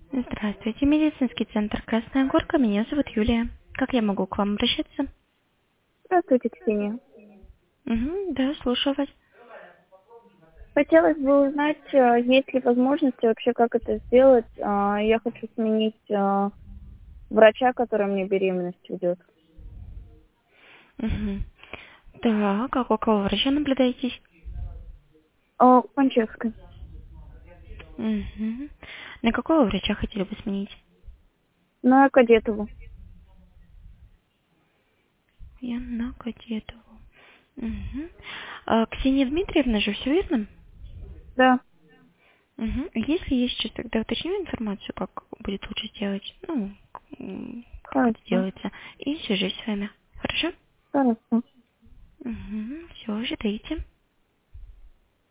Здравствуйте, медицинский центр «Красная Горка». Меня зовут Юлия. Как я могу к вам обращаться? Здравствуйте, Ксения. Угу, да, слушаю вас. Хотелось бы узнать, есть ли возможности вообще, как это сделать. Я хочу сменить врача, который мне беременность ведет. Угу. Так, а у кого врача наблюдаетесь? Панчевской. Угу. На какого врача хотели бы сменить? На Кадетову. Я на Кадетову. Угу. Ксения Дмитриевна же, все верно? Да, Угу. Если есть сейчас, тогда уточню информацию, как будет лучше сделать. Ну, как это хорошо. делается. И свяжусь с вами. Хорошо? Хорошо. Угу. Все, ожидайте.